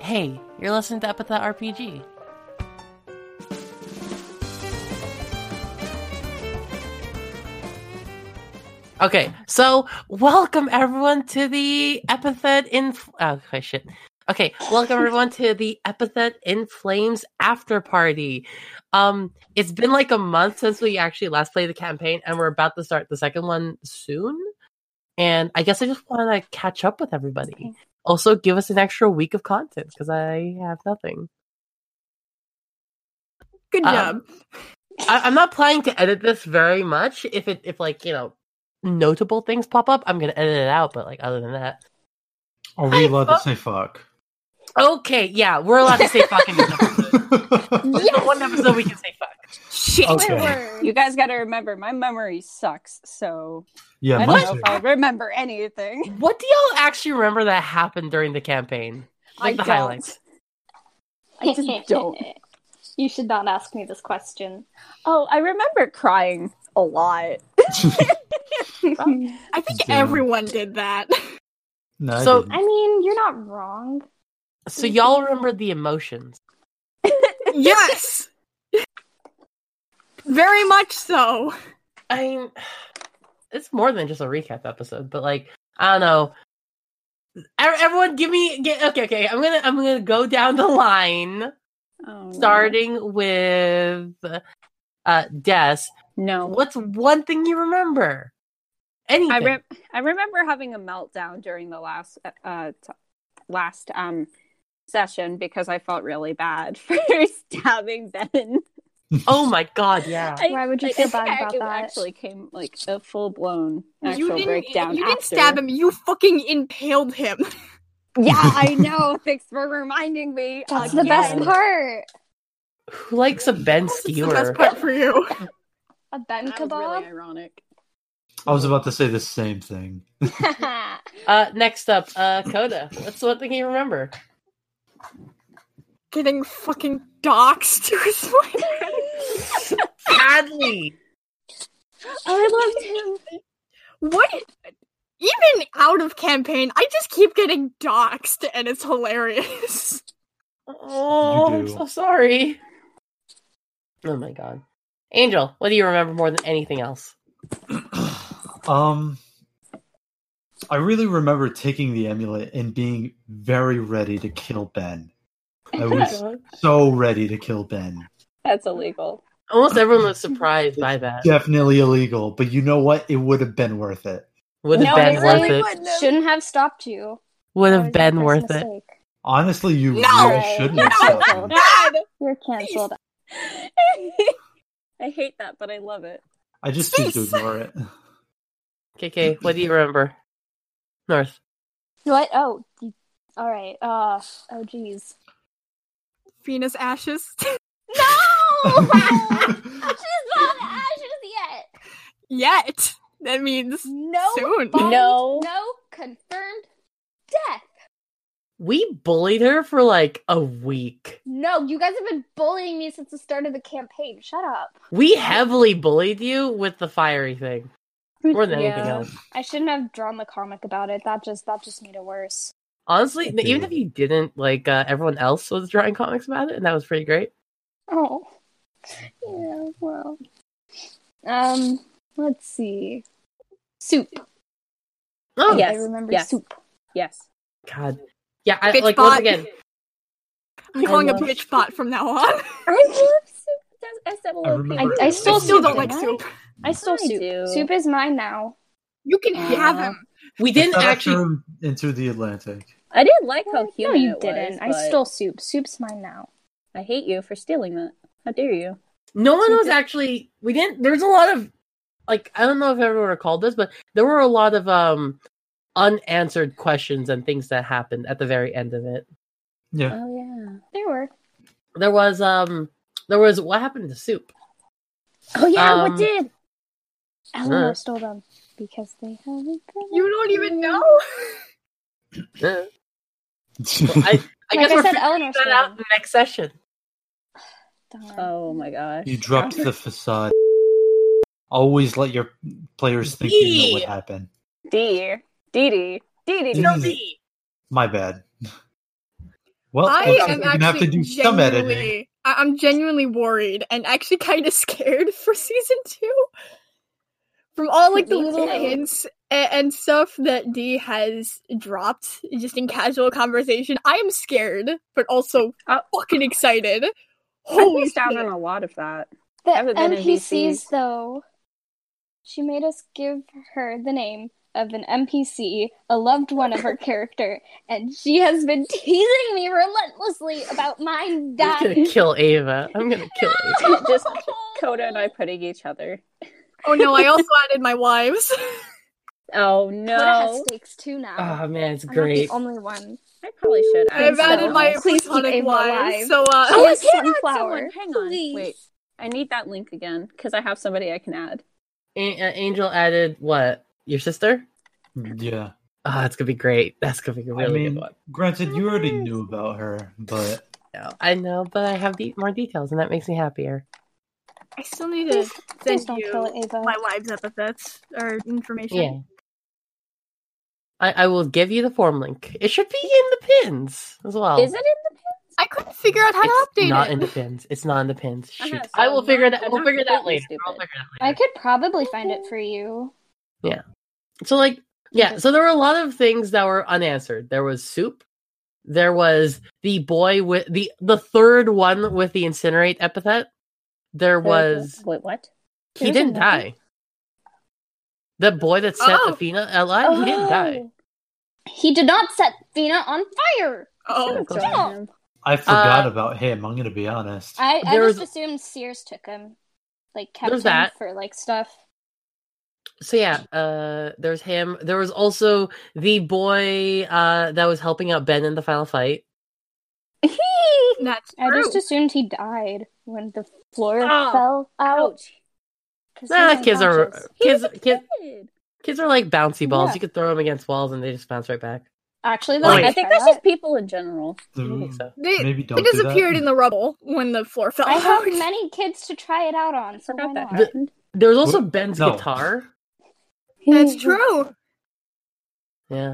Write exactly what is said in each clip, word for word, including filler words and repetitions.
Hey, you're listening to Epithet R P G. Okay, so welcome everyone to the Epithet in... Oh, okay, shit. Okay, welcome everyone to the Epithet in Flames after party. Um, it's been like a month since we actually last played the campaign, and we're about to start the second one soon. And I guess I just want to catch up with everybody. Also, give us an extra week of content, because I have nothing. Good um, job. I, I'm not planning to edit this very much. If it, if like, you know, notable things pop up, I'm going to edit it out, but like, other than that. Are we allowed to say fuck? Okay, yeah, we're allowed to say fuck in this episode. There's no one episode we can say fuck. Shit. Okay. You guys gotta remember, my memory sucks, so Yeah, I mine don't know too. if I remember anything. What do y'all actually remember that happened during the campaign? Like I the don't. highlights. I just don't. You should not ask me this question. Oh, I remember crying a lot. I think Damn. everyone did that. No, I So- didn't. I mean, you're not wrong. So y'all remember the emotions. Yes. Very much so. I mean, it's more than just a recap episode, but like, I don't know. E- Everyone, give me get, okay, okay. I'm gonna, I'm gonna go down the line, Oh, starting with uh, Des. no. What's one thing you remember? Anything? I rem- I remember having a meltdown during the last uh t- last um session because I felt really bad for stabbing Ben. Oh my god, yeah. I- Why would you I- feel I think bad I- about it that? actually came like a full blown You actual didn't, breakdown. you didn't after. stab him. You fucking impaled him. Yeah, I know. Thanks for reminding me. That's again. the best part. Who likes a Ben That's the skewer? best part for you. A Ben That was really kebab. ironic. I was about to say the same thing. Uh, next up, uh, Coda. What's one thing you remember? Getting fucking doxxed is my Sadly. I loved him. What? Even out of campaign, I just keep getting doxxed, and it's hilarious. Oh, You I'm do. so sorry. Oh my god. Angel, what do you remember more than anything else? um, I really remember taking the amulet and being very ready to kill Ben. I was God. so ready to kill Ben. That's illegal. Almost everyone was surprised by that. Definitely illegal, but you know what? It would have been worth it. Would have No, been it worth really it. wouldn't. Shouldn't have stopped you. Would That have was been your worth first it. mistake. Honestly, you No! really shouldn't You're have stopped canceled. me. God! You're canceled. I hate that, but I love it. I just choose to Space. ignore it. K K, what do you remember? North. What? Oh, you- all right. Uh, oh, geez. Venus ashes. No! She's not ashes yet. Yet. That means No. soon. bodies, No. No confirmed death. We bullied her for like a week. No, you guys have been bullying me since the start of the campaign. Shut up. We heavily bullied you with the fiery thing. More than anything Yeah. else. I shouldn't have drawn the comic about it. That just that just made it worse. Honestly, Okay. even if you didn't, like, uh, everyone else was drawing comics about it, and that was pretty great. Oh. Yeah, well. Um, let's see. Soup. Oh, Yes. I remember yes. soup. Yes. God. Yeah, I, Bitch like, bot. once again, I'm calling I a love- bitch bot from now on. I love soup. I said I remember- I, I I stole still soup. don't like didn't soup. I, I stole I soup. do. Soup is mine now. You can Aw. have him. we I didn't thought I actually... threw him into the Atlantic. I did like how No, human you it didn't. was, I but stole soup. Soup's mine now. I hate you for stealing that. How dare you? No one Soup was is- actually... We didn't... There's a lot of... Like, I don't know if everyone recalled this, but there were a lot of um unanswered questions and things that happened at the very end of it. Yeah. Oh yeah. There were. There was... um, There was... What happened to Soup? Oh yeah. Um, what did? Eleanor Uh. stole them because they haven't been. You don't even know. Uh, I, I Like guess I we're said, figuring Eleanor that stole out them. in the next session. Darn. Oh my gosh. You dropped the facade. Always let your players think you know what happened. D. D D. D D. D. No, D. My bad. Well, I looks like am you're gonna have to actually do some editing. genuinely, I- I'm genuinely worried and actually kind of scared for season two. From all like the Me little too. hints and, and stuff that D has dropped just in casual conversation, I am scared, but also Oh. fucking excited. I Holy missed out shit! on a lot of that. The Haven't been in N P Cs, V Cs. though, she made us give her the name of an N P C, a loved one of her character, and she has been teasing me relentlessly about mine I'm dying. gonna kill Ava. I'm gonna kill Ava. Just Coda and I putting each other. Oh no, I also added my wives. Oh Coda has no! stakes too now. Oh man, it's I'm great. not the only one. I probably should. And I've add added someone my else. Please keep platonic Ava wives. alive. So, uh, She Oh, I is can add Sunflower. someone. Hang on. Please. Wait. I need that link again because I have somebody I can add. A- uh, Angel added what? Your sister? Yeah. Oh, that's gonna be great. That's gonna be a I really mean, good one. granted, you already knew about her, but No, I know, but I have de- more details, and that makes me happier. I still need to Please, please send don't you kill it, Ava. my wives' epithets or information. Yeah. I, I will give you the form link. It should be in the pins as well. Is it in the pins? I couldn't figure out how to It's update not it. in the pins. It's not in the pins. Uh-huh, Shoot. so I will I'm figure not- that. I'm We'll not figure that completely later. stupid. I'll figure that I later. could probably find it for you. So like, yeah. So there were a lot of things that were unanswered. There was Soup. There was the boy with the the third one with the incinerate epithet. There was Wait, what? he There's didn't another? die. The boy that set Oh. Athena alive, he didn't die. Oh. He did not set Fina on fire. Oh, Should've Stop. Join him. I forgot Uh, about him. I'm gonna be honest. I, I There just was- assumed Sears took him. Like, kept There's him that. for, like, stuff. So yeah, uh, there's him. There was also the boy uh, that was helping out Ben in the final fight. that's I true. just assumed he died when the floor Oh, fell out. Ouch. 'Cause Nah, he's kids are unconscious. kids. He was a Kids, kid. kids are like bouncy balls. Yeah. You could throw them against walls and they just bounce right back. Actually, though, Oh, Like, wait. I think that's just people in general. I think so. They, Maybe don't they do that. disappeared in the rubble when the floor fell I out. have many kids to try it out on, so why Forgot that not? happened. There was also What? Ben's No. guitar. That's true. Yeah.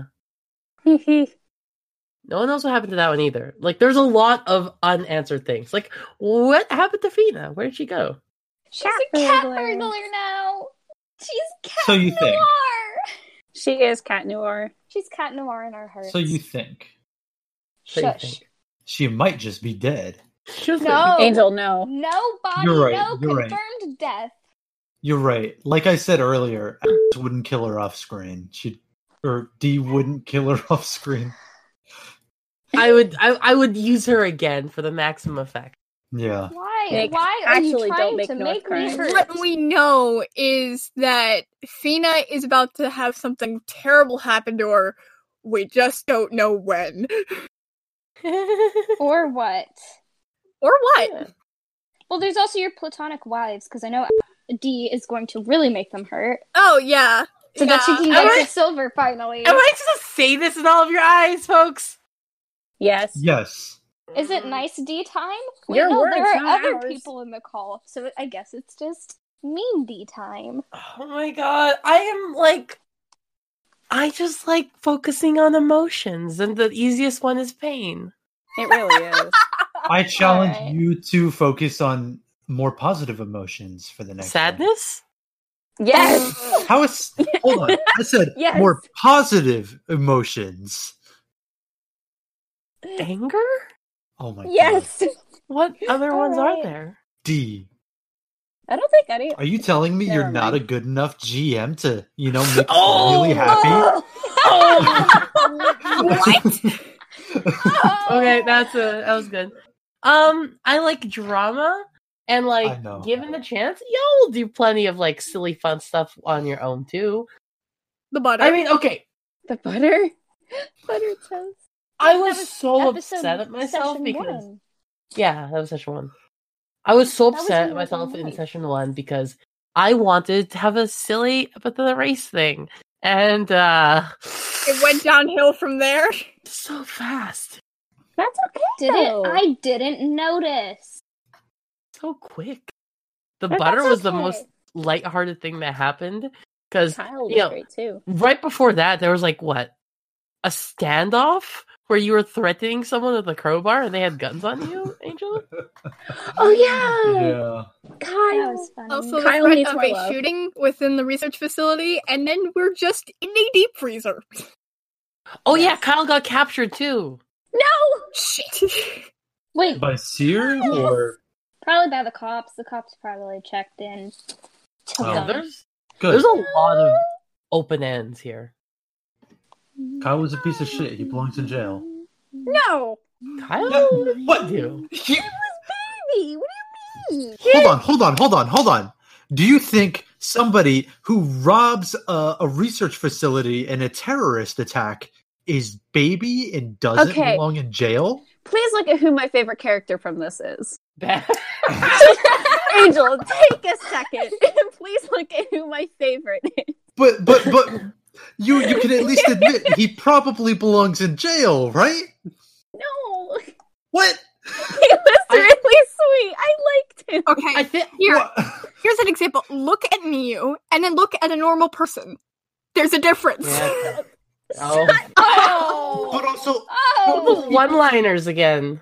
No one knows what happened to that one either. Like, there's a lot of unanswered things. Like, what happened to Fina? Where did she go? She's Cat a cat burglar. burglar now. She's Cat So you think? Noir. She is Cat Noir. She's Cat Noir in our hearts. So you think So you Shush. think? she might just be dead? She was No. Angel, no. No body, You're right, no you're right. confirmed death. You're right. Like I said earlier, Alex wouldn't kill her off screen. She or D wouldn't kill her off screen. I would. I, I would use her again for the maximum effect. Yeah. Why? Nick, Why are you actually don't trying make to North make cry. me hurt? What we know is that Fina is about to have something terrible happen to her. We just don't know when. Or what? Or what? Well, there's also your platonic wives, because I know D is going to really make them hurt, Oh, yeah. so yeah. that she can Am get I- to silver finally. Am I supposed to say this in all of your eyes, folks? Yes. Yes. Is it nice D time? Wait, Your no, words, there are not other ours. people in the call, so I guess it's just mean D time. Oh my god, I am like, I just like focusing on emotions, and the easiest one is pain. It really is. I challenge Alright. you to focus on more positive emotions for the next one. Sadness? Yes. How is hold on. I said Yes. more positive emotions. Anger? Oh my god. Yes. What other ones are Alright. there? D. I don't think any. Are you telling me Never you're not mind. a good enough G M to, you know, make Oh! me really happy? Okay, that's a that was good. Um, I like drama, and I like know. given the chance, y'all will do plenty of like silly fun stuff on your own too. The butter. I mean, okay, The butter. Butter toast. I That was, was so episode- upset at myself session because one. yeah, that was session one. I was so That was upset in at myself real in life. session one because I wanted to have a silly but the race thing, and uh it went downhill from there. so fast, That's okay. Did though. it? I didn't notice. so quick. The But butter that's was the okay. most lighthearted thing that happened because Child you is know, great too. right before that there was like what, a standoff where you were threatening someone with a crowbar and they had guns on you, Angel? Oh yeah, Yeah. That Kyle. was funny. Also, the Kyle threat needs of more a love. shooting within the research facility, and then we're just in a deep freezer. Oh yeah, Yes. Kyle got captured too. No. Shit. Wait, By Seer or probably by the cops. The cops probably checked in. Took Oh. Yeah, them. there's good. there's a lot of open ends here. Kyle was a piece of shit. He belongs in jail. No. Kyle, Yeah, what did you what? do? He- Baby, what do you mean? hold on, hold on, hold on, hold on. Do you think somebody who robs a, a research facility in a terrorist attack is baby and doesn't Okay. belong in jail? Please look at who my favorite character from this is. Bad. Angel, take a second and please look at who my favorite is. But but but you you can at least admit he probably belongs in jail, right? No. What? He was really sweet. I liked him. Okay, I think here, What? here's an example. Look at Miyu, and then look at a normal person. There's a difference. Yeah. Oh, Oh. But also, the Oh! one-liners again.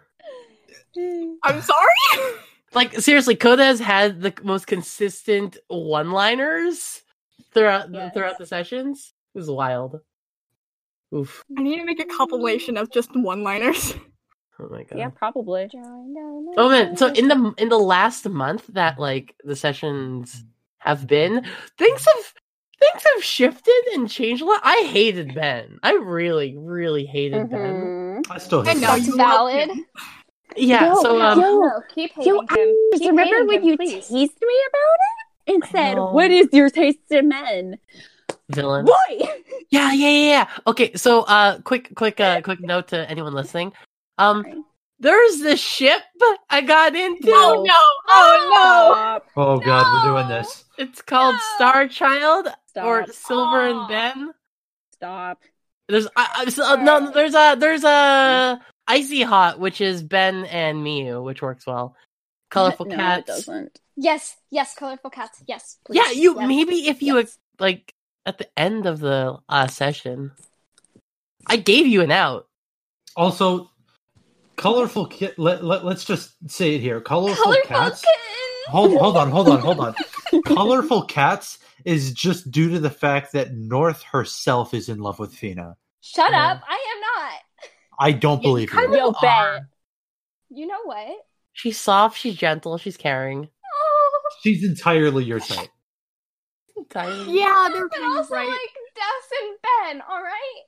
I'm sorry? Like seriously, Koda has had the most consistent one-liners throughout Yes. throughout the sessions. It was wild. Oof. I need to make a compilation of just one-liners. Oh my god. Yeah, probably. Oh man, so in the in the last month that like the sessions have been, things have things have shifted and changed a lot. I hated Ben. I really, really hated Ben. Mhm. I still I hate know that. That's you valid. love him. Yeah, Yo, so um yo, No, keep hating Yo, him. I Keep remember hating when him, you please. teased me about it and I said, know. "What is your taste in men, villain. boy?" Yeah, yeah, yeah, yeah. Okay, so uh quick quick uh quick note to anyone listening. Um Sorry. there's this ship I got into. Oh no! Oh Stop. Oh god, we're No. doing this. It's called Star Child or Stop. Silver and Aw. Ben. Stop. There's I, I, so, no there's a there's a Icy Hot, which is Ben and Miyu, which works well. Colorful no, Cats. it doesn't. Yes, yes, colorful cats. Yes, please. Yeah, you Yes. maybe if you Yes. like at the end of the uh, session, I gave you an out. Also, colorful kit. Let, let let's just say it here. Colorful, Colorful cats. kitten. Hold hold on, hold on, hold on. Colorful Cats is just due to the fact that North herself is in love with Fina. Shut Yeah. up! I am not. I don't Yeah, believe kind you. Yo, bet. You know what? She's soft, she's gentle, she's caring. Oh, She's entirely your type. Tiny. Yeah, they're but kind of also right. like Des and Ben. All right.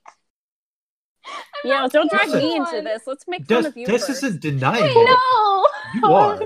I'm Yeah, not don't the drag only me into one. this. Let's make fun Des, of you Des first. isn't denying I it. know. You are.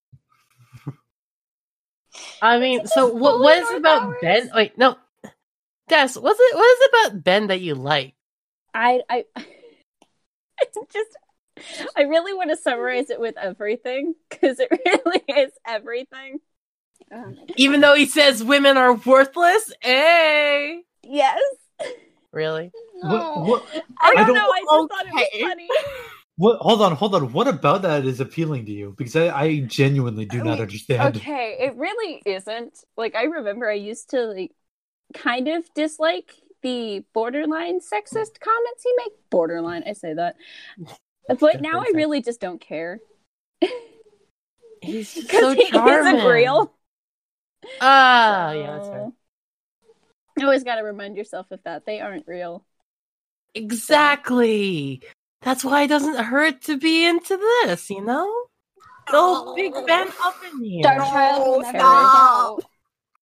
I mean, so what fully what is North about hours? Ben? Wait, no. Des, what's it what is it about Ben that you like? I, I, I just, I really want to summarize it with everything because it really is everything. Oh my God. Even though he says women are worthless? Hey. Yes. Really? What, No. what, I I don't, don't- know. I just thought it Okay. was funny. what, hold on, hold on. What about that is appealing to you? Because I, I genuinely do not Wait, understand. Okay, it really isn't. Like, I remember I used to, like, kind of dislike the borderline sexist comments he made. Borderline, I say that. But now I Definitely really just don't care. He's just Because so he charming. isn't real. Ah, yeah, that's fair. You always got to remind yourself of that. They aren't real. Exactly. That's why it doesn't hurt to be into this, you know? Go Big Ben up in here. Dark Child will Oh, never stop. doubt.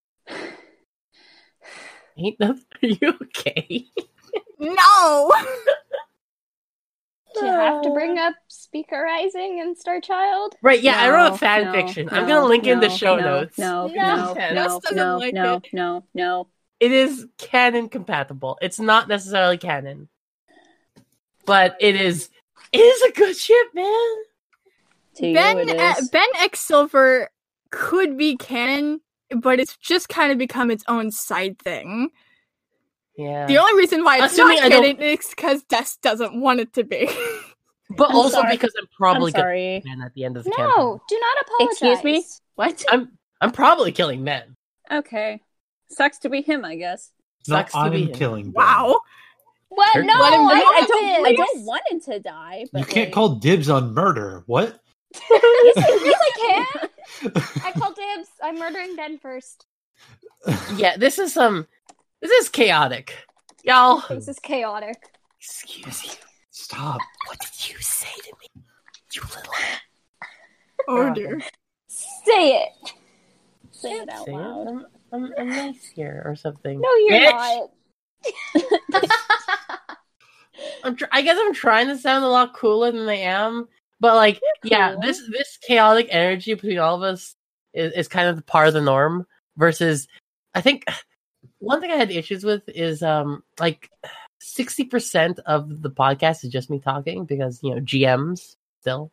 Ain't nothing. Are you okay? No! Do you have to bring up Speaker Rising and Star Child? Right, yeah, I wrote No, a fan no, fiction. I'm no, gonna link in the no, show no, notes. No, No. no, Des no, doesn't no, like no, it. no, no. It is canon compatible. It's not necessarily canon. But it is it is a good ship, man. To you, Ben, it uh, is. Ben X Silver could be canon, but it's just kind of become its own side thing. Yeah. The only reason why it's Assuming not I don't- canon is because Des doesn't want it to be. But I'm also sorry. because I'm I'm probably gonna sorry. kill men at the end of the campaign. No, do not apologize. Excuse me? What? I'm I'm probably killing men. Okay. Sucks to be him, I guess. No, Sucks to be I'm him. killing Ben. Wow. What? Turkey. No, Let him I, know. I, I don't. I Please. don't want him to die. But You can't like, call dibs on murder. What? yes, I- yes, I can. I call dibs. I'm murdering Ben first. Yeah, this is some. This is chaotic, y'all. This is chaotic. Excuse you. Stop. What did you say to me? You little. Oh God. dear. Say it. say it out Say it. loud. I'm, I'm, I'm nice here or something. No, you're Bitch! not. I'm tr- I guess I'm trying to sound a lot cooler than I am, but like, yeah, cool. this this chaotic energy between all of us is, is kind of part of the norm. Versus, I think one thing I had issues with is um like sixty percent of the podcast is just me talking because you know G Ms still.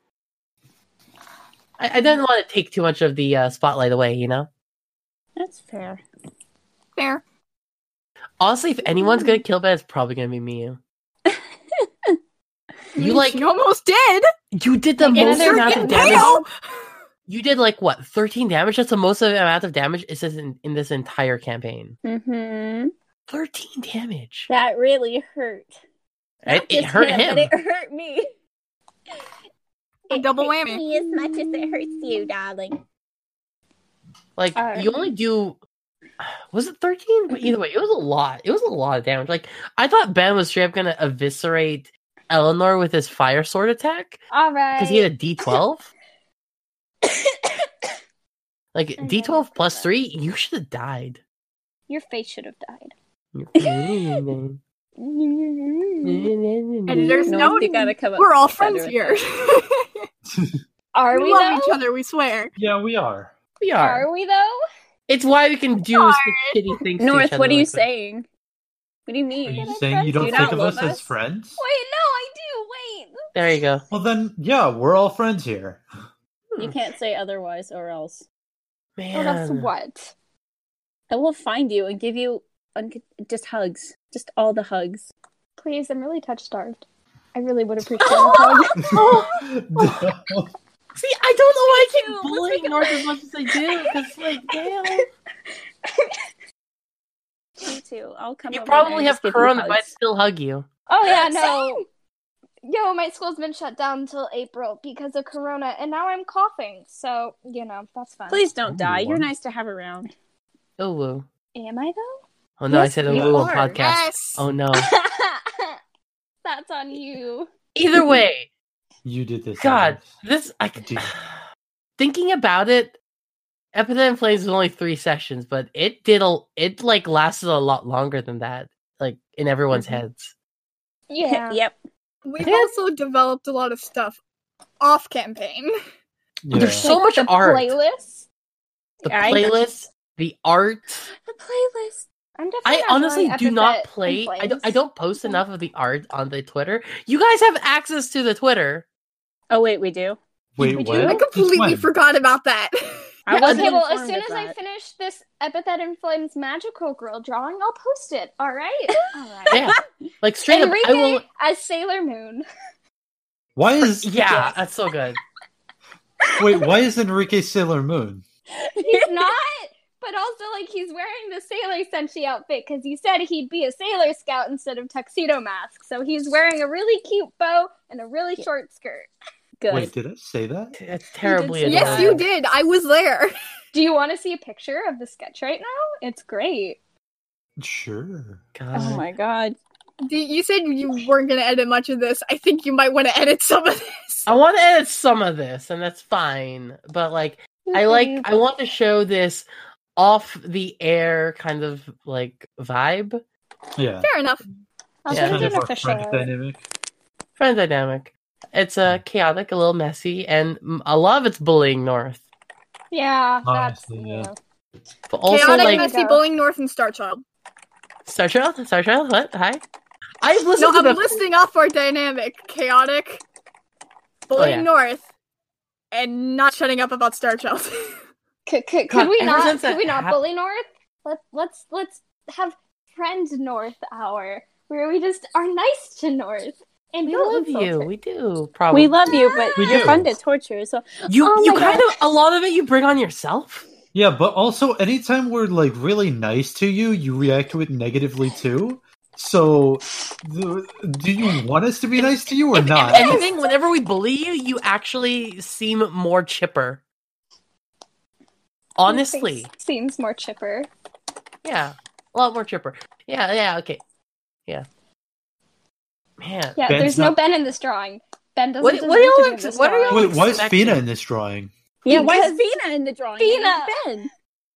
I, I didn't want to take too much of the uh, spotlight away, you know. That's fair. Fair. Honestly, if anyone's gonna kill Ben, it's probably gonna be me. You like You almost did. you did the Get most another amount of hit. damage. Wow. You did like what, thirteen damage? That's the most amount of damage is in, in this entire campaign. Mm-hmm. thirteen damage. That really hurt. It, Not it just hurt him. but it hurt me. A double hurts whammy. me as much as it hurts you, darling. Like Alright. you only do. Was it thirteen? But either way, it was a lot. It was a lot of damage. Like I thought Ben was straight up gonna eviscerate Eleanor with his fire sword attack All right. because he had a D twelve. Like I D twelve know. plus three, you should have died. Your face should have died. And there's No, no. you gotta come up We're all better friends with here. Are we we love though? each other. We swear. Yeah, we are. We are. Are we though? It's why we can do such shitty things. to North, each other what are you like that. saying? What do you Are mean? you Can I saying friends you don't you think not of love us as us? friends? Wait, no, I do. Wait. There you go. Well, then, yeah, we're all friends here. You can't say otherwise, or else Man. Oh, that's what? I will find you and give you un- just hugs, just all the hugs. Please, I'm really touch starved. I really would appreciate a hug. See, I don't know why I keep Let's make bullying it- North as much as I do. Because, like, damn. Me too. I'll come. You over probably and have just give you corona, but I'd hugs. still hug you. Oh yeah, no. Yo, my school's been shut down until April because of Corona, and now I'm coughing. So you know that's fine. Please don't Ooh, die. You're one. nice to have around. Oh, woo. Am I though? Oh, no, I Yes, said a you woo on are. podcast. Yes. Oh, no. That's on you. Either way, You did this. God, Alex. this, I Did- thinking about it, Epithet in Flames was only three sessions, but it did, a, it, like, lasted a lot longer than that, like, in everyone's Mhm. heads. Yeah. Yep. We've think- also developed a lot of stuff off campaign. Yeah. There's so much the art. playlist. The I- playlist, the art. The playlist. I'm definitely. I not honestly drawing do not Epithet play. in I don't, I Flames. don't post enough of the art on the Twitter. You guys have access to the Twitter. Oh wait, we do. Wait, We do- what? I Since completely when? forgot about that. I Yeah, wasn't Okay, well, as informed soon of as I that. finish this Epithet in Flames magical girl drawing, I'll post it. All right. All right. Yeah, like straight Enrique up. I will. as Sailor Moon. Why is Yeah, that's so good. wait? Why is Enrique Sailor Moon? He's not, but also like he's wearing the Sailor Senshi outfit because he said he'd be a Sailor Scout instead of tuxedo mask. So he's wearing a really cute bow and a really Yeah. short skirt. Good. Wait, did I say that? It's terribly say adorable. Yes, you did. I was there. Do you want to see a picture of the sketch right now? It's great. Sure. God. Oh my god. D- You said you weren't going to edit much of this. I think you might want to edit some of this. I want to edit some of this, and that's fine. But like, I like. I want to show this off the air kind of like vibe. Yeah. Fair enough. I'll Yeah. send Kind you of an our official. friend dynamic. Friend dynamic. It's uh, chaotic, a little messy, and mm, a lot of it's bullying North. Yeah, that's Honestly, yeah. yeah. But also, Chaotic, like, messy, Go. bullying North, and Star Child. Star Child, Star Child, what? Hi. I've No, listened I'm to the. listing off our dynamic. Chaotic, bullying yeah. North, and not shutting up about Star Child. Could, could, God, could we ever not? since Could that we not hap- bully North? Let let's let's have friend North hour where we just are nice to North and We don't love insult you. her. We do. Probably. We love you, but We you're do. fun to torture. So you. Oh you my kind God. of a lot of it you bring on yourself. Yeah, but also anytime we're like really nice to you, you react to it negatively too. So, th- do you want us to be nice to you or If, not? if anything, whenever we bully you, you actually seem more chipper. Honestly. Your face seems more chipper. Yeah. A lot more chipper. Yeah, yeah, okay. Yeah. Man. Yeah, Ben's there's no not- Ben in this drawing. Ben doesn't What- deserve what are to y'all be in ex- this what are drawing. y'all Wait, why is expecting? Fina in this drawing? Yeah, why is Because Fina in the drawing? Fina- Ben.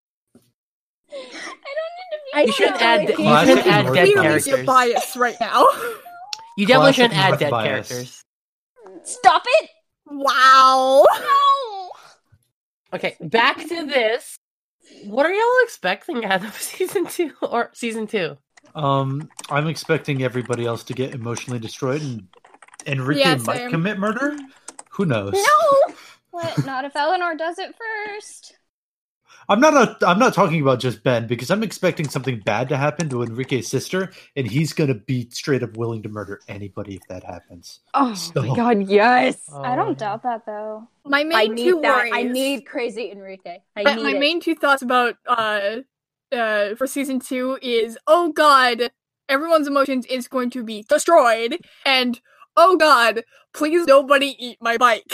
I don't need to be I You shouldn't know, add, it you Classic shouldn't add North dead Clearly bias. you're characters. biased right now. You definitely Classic shouldn't add North dead bias. characters. Stop it! Wow. No! Okay, back to this. What are y'all expecting out of season two or season two? Um, I'm expecting everybody else to get emotionally destroyed, and Enrique Yeah, might same. commit murder. Who knows? No! What? Not if Eleanor does it first. I'm not. A, I'm not talking about just Ben because I'm expecting something bad to happen to Enrique's sister, and he's gonna be straight up willing to murder anybody if that happens. Oh So- my god, yes. I don't Oh. doubt that though. My main I two need that. worries. I need crazy Enrique. I But need my it. main two thoughts about uh uh for season two is oh god, everyone's emotions is going to be destroyed, and oh god, please nobody eat my bike.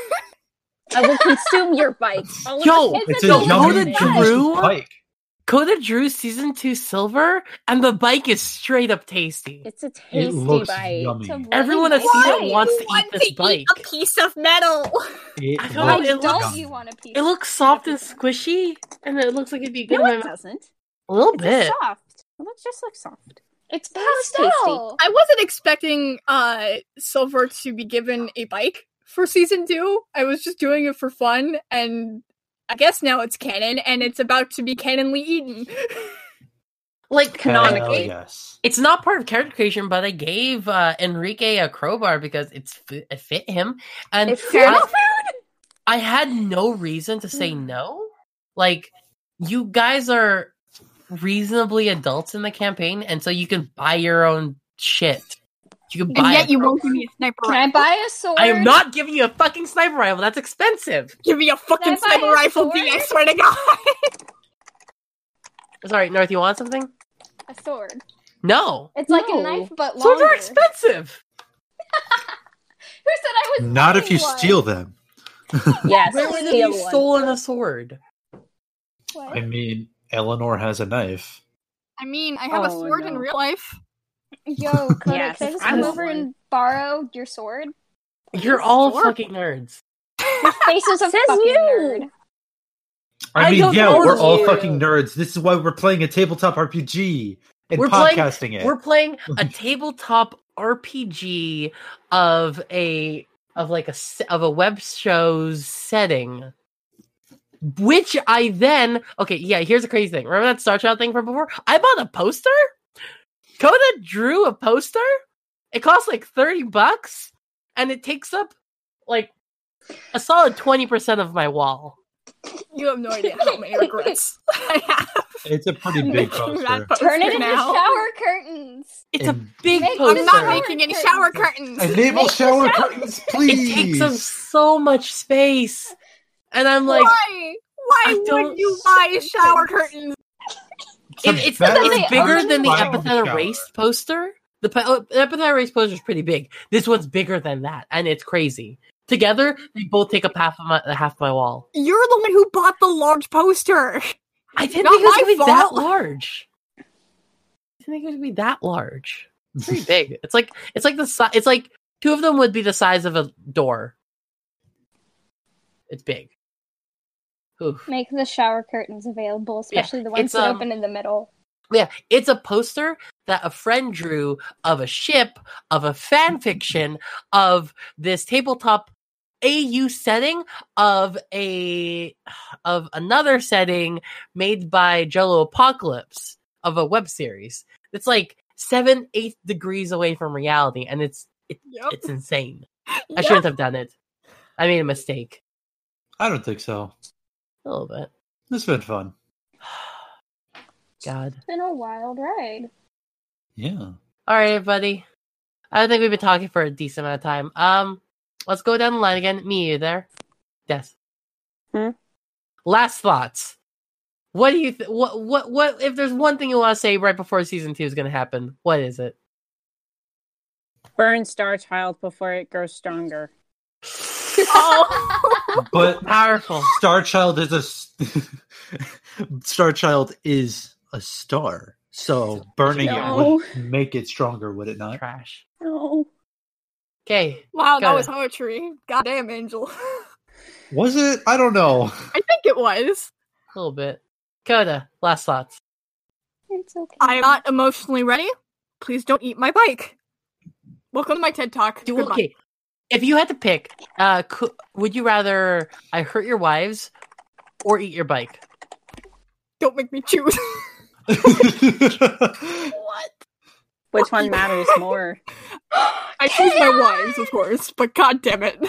I will consume your bike. I'll Yo, let- It's a a yo, yummy, Coda delicious Drew? bike. Coda Drew season two silver, and the bike is straight up tasty. It's a It tasty looks bite. yummy. It's a really Everyone I've nice seen bike. it wants to want eat this bike. a piece of metal. It I don't looks know, Why it yummy. looks- don't you want a piece? It looks soft and squishy, and it looks like it'd be good No, in my it mouth. doesn't. A little It's bit. just soft. It looks just like soft. It's looks tasty. pastel. I wasn't expecting uh Silver to be given a bike for season two. I was just doing it for fun, and I guess now it's canon, and it's about to be canonly eaten. Like Hell Canonically. yes. it's not part of character creation, but I gave uh, Enrique a crowbar because it's fi- it fit him, and It's I, fair food. I had no reason to say no. Like you guys are reasonably adults in the campaign, and so you can buy your own shit. You can buy. and yet a you crowbar. won't give me a sniper Can I rifle. buy a sword? I am not giving you a fucking sniper rifle. That's expensive. Give me a fucking Can I buy sniper a rifle, D, I sword? swear to God. Sorry, North. You want something? a sword. No. It's like No. a knife, but longer. Swords are expensive. Who said I was? Not if you buying one? steal them. Yes, Where would steal you one. stolen a sword? What? I mean, Eleanor has a knife. I mean, I have a Oh, sword no. in real life. Yo, Coda, Yes, can I just I come want over one. and borrow your sword? You're all Sure. fucking nerds. Your face is a Says fucking you. nerd. I, I mean, don't yeah, know we're all you. fucking nerds. This is why we're playing a tabletop R P G and We're playing- podcasting it. We're playing a tabletop R P G of a of like a se- of a web show's setting, which I then okay yeah. Here's the crazy thing. Remember that Star Child thing from before? I bought a poster. Coda drew a poster. It costs like thirty bucks, and it takes up like a solid twenty percent of my wall. You have no idea how many regrets I have. It's a pretty big making poster. that poster Turn it into now. shower curtains. It's And- a big Make- poster. I'm not Shower making any curtains. shower curtains. Enable Make the shower shower- curtains, It please. takes up so much space, and I'm like, Why? Why I don't- would you buy shower curtains? Some It, it's better it's they bigger open than the bottom of the Epithet shower. Erased poster. The, pe- uh, the Epithet Erased poster is pretty big. This one's bigger than that, and it's crazy. Together, they both take up half of my half my wall. You're the one who bought the large poster. I didn't Not think it was my gonna be that fault. large. I didn't think it was gonna be that large. It's pretty big. It's like it's like the si- It's like two of them would be the size of a door. It's big. Oof. Make the shower curtains available, especially the ones it's, that um, open in the middle. Yeah, it's a poster that a friend drew of a ship, of a fan fiction, of this tabletop A U setting, of a of another setting made by Jello Apocalypse, of a web series. It's like seven, eight degrees away from reality, and it's it, Yep. it's insane. I Yep. shouldn't have done it. I made a mistake. I don't think so. A little bit. This has been fun. God. It's been a wild ride. Yeah. All right, everybody. I think we've been talking for a decent amount of time. Um, let's go down the line again. Me, you there? Yes. Hmm? Last thoughts. What do you th- what what what if there's one thing you want to say right before season two is going to happen? What is it? Burn Star Child before it grows stronger. Oh, But Powerful. Star Child is a s- Star Child is a star, so burning No. it would make it stronger, would it not? Trash. No. Okay. wow, that Got was it. poetry. Goddamn, Angel. Was it? I don't know. I think it was. A little bit. Coda, last thoughts. It's okay. I'm not emotionally ready. Please don't eat my bike. Welcome to my TED Talk. Do, Goodbye. okay. If you had to pick, uh, cou- would you rather I hurt your wives or eat your bike? Don't make me choose. What? Which one matters more? I choose my wives, of course, but god damn it.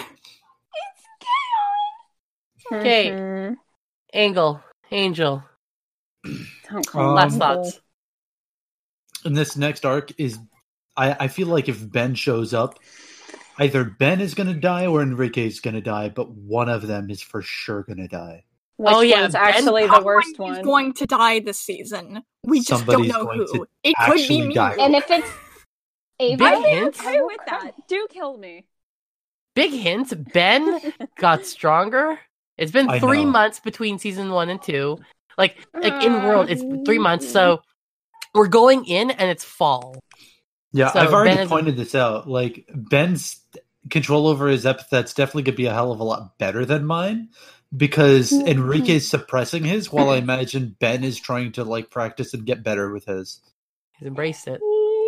Okay. Mhm. Angle, Angel, Don't call Um, last me thoughts. And this next arc is, I, I feel like if Ben shows up, either Ben is going to die or Enrique is going to die, but one of them is for sure going to die. Which Oh, yeah, one's Ben actually the Someone worst is one? going to die this season. We just Somebody's don't know going who. to It could be actually me. die. And if it's Ava, Big hint. I Okay will with cry. that. Do kill me. Big hint. Ben got stronger. It's been I three know. months between season one and two. Like, like in world, it's three months. So we're going in, and it's fall. Yeah, So I've already Ben is- pointed this out. Like, Ben's control over his epithets definitely could be a hell of a lot better than mine, because Enrique's suppressing his, while I imagine Ben is trying to, like, practice and get better with his. He's embraced it.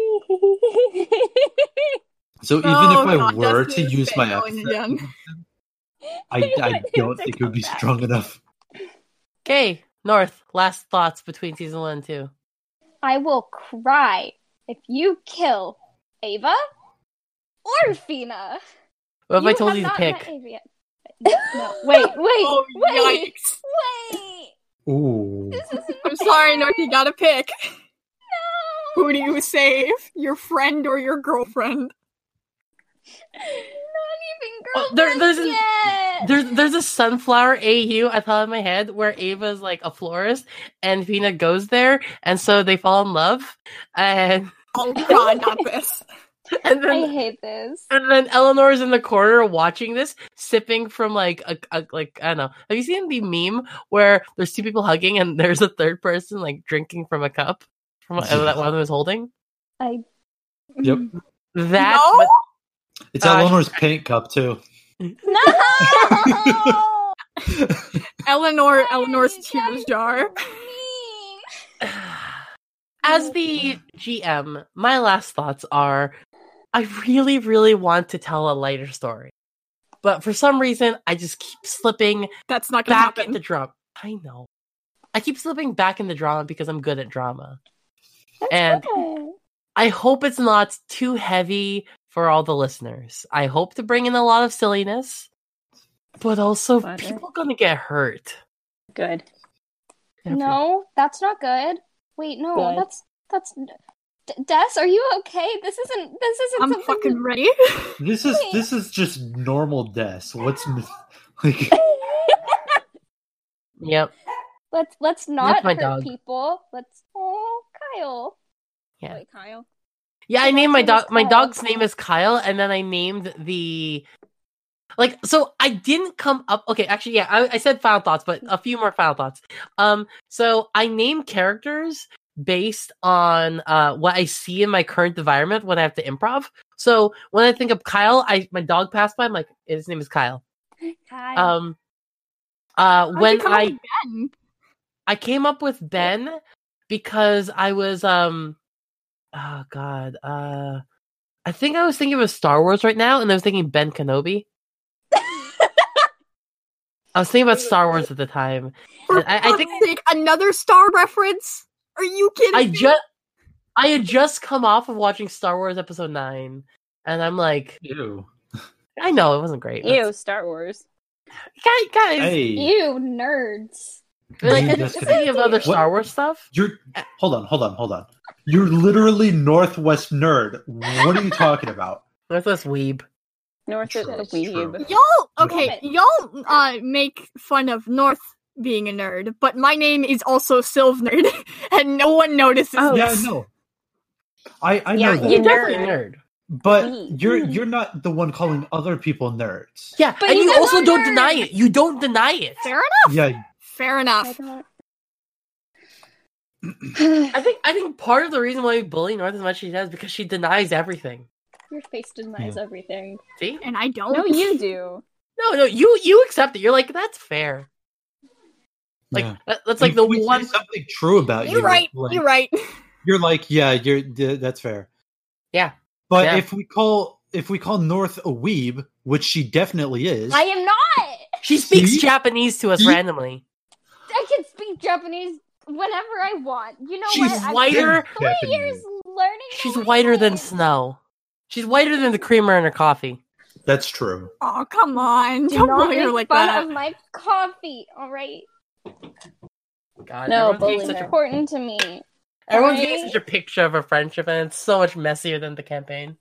So even Oh, if I God, were that's to his use my thing when you're epithet, young. I, I want him don't to think it would be come back. strong enough. Okay, North. Last thoughts between season one and two. I will cry if you kill Ava or Fina. What if you I told have you to not pick? met Ava yet. No, wait, wait, Oh, wait, yikes. wait. Ooh. This isn't I'm sorry, North, you gotta pick. No. Who do you save? Your friend or your girlfriend? Not even Oh, girlfriend there- there's an- yet. There's there's a sunflower A U I thought in my head where Ava's like a florist and Vina goes there and so they fall in love and Oh god, not this. and I then hate this. and then Eleanor's in the corner watching this, sipping from like a, a like I don't know. Have you seen the meme where there's two people hugging and there's a third person like drinking from a cup from what, that one of them is holding? I Yep. That No? but It's Uh, Eleanor's paint cup, too. no. Eleanor, Eleanor's tears jar. as the G M, my last thoughts are I really, really want to tell a lighter story. But for some reason, I just keep slipping That's not gonna back happen. into drama. I know. I keep slipping back into drama because I'm good at drama. And I hope it's not too heavy for all the listeners. I hope to bring in a lot of silliness, but also Butter. people gonna get hurt. Good. No, that's not good. Wait, no, Good. that's that's. D- Des, are you okay? This isn't. This isn't I'm something. fucking ready. This is Wait. this is just normal death. What's like? Yep. Let's let's not my hurt dog. people. Let's. Oh, Kyle. Yeah. Wait, Kyle. Yeah, I My named my dog's name is dog. My Kyle. dog's name is Kyle, and then I named the like. So I didn't come up. Okay, actually, yeah, I, I said final thoughts, but a few more final thoughts. Um, so I name characters based on uh what I see in my current environment when I have to improv. So when I think of Kyle, I my dog passed by. I'm like, his name is Kyle. Kyle. Um, uh, How'd you when come up I with Ben? I came up with Ben because I was um oh god uh I think I was thinking of Star Wars right now and I was thinking Ben Kenobi. I was thinking about Star Wars at the time. For I- I think- fuck's sake, another Star reference? Are you kidding I me? just I had just come off of watching Star Wars Episode nine and I'm like, Ew. I know it wasn't great. Ew, Star Wars. Guys, guys Hey, Ew, nerds. like, you I'm just just thinking of other What? Star Wars stuff. you're. Hold on, hold on, hold on. You're literally Northwest nerd. What are you talking about? That's less weeb. North True, is the it's true. weeb. Y'all, okay, Damn it. y'all uh, make fun of North being a nerd, but my name is also Sylv Nerd, and no one notices Oh, Yeah, I this. know. I I Yeah, know that. You're you definitely a nerd. nerd. But Me. you're you're not the one calling other people nerds. Yeah, But and he's you a also don't nerd. deny it. You don't deny it. Fair enough. Yeah, Fair I enough. don't. I think I think part of the reason why we bully North as much as she does is because she denies everything. Your face denies Yeah. everything. See? And I don't. No, you do. No, no, you you accept it. You're like, that's fair. Like yeah. that, that's like If the we say one. something true about You're you. right. like, You're right. You're like, yeah, you're th- that's fair. Yeah. But Yeah. if we call if we call North a weeb, which she definitely is, I am not. She speaks See? Japanese to us See? randomly. I can speak Japanese whenever I want. You know She's what? I've whiter. spent Three Japanese. years learning. the She's whiter than language. snow. She's whiter than the creamer in her coffee. that's true. Oh, come on. Do Don't not bully her make like fun that. of my coffee. All right, God, No, everyone's getting bully such her. a, important to me. everyone's getting Alright. such a picture of a friendship, and it's so much messier than the campaign.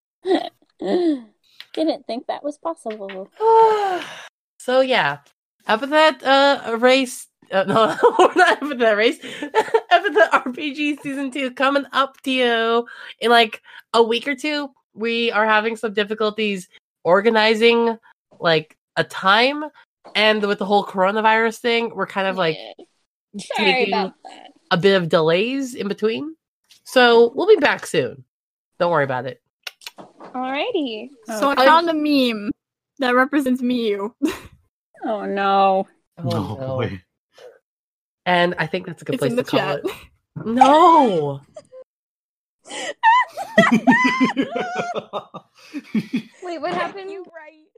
Didn't think that was possible. So yeah, epithet uh race. Uh, no, we're not epithet race. Epithet R P G season two coming up to you in like a week or two. We are having some difficulties organizing like a time, and with the whole coronavirus thing, we're kind of like Yeah. Sorry taking about that. a bit of delays in between. So we'll be back soon. Don't worry about it. Alrighty. So I I- found a meme that represents Miyu. Oh no. Oh, no, no. way. And I think that's a good It's place in to the call chat. it. No. Wait, what happened? You right.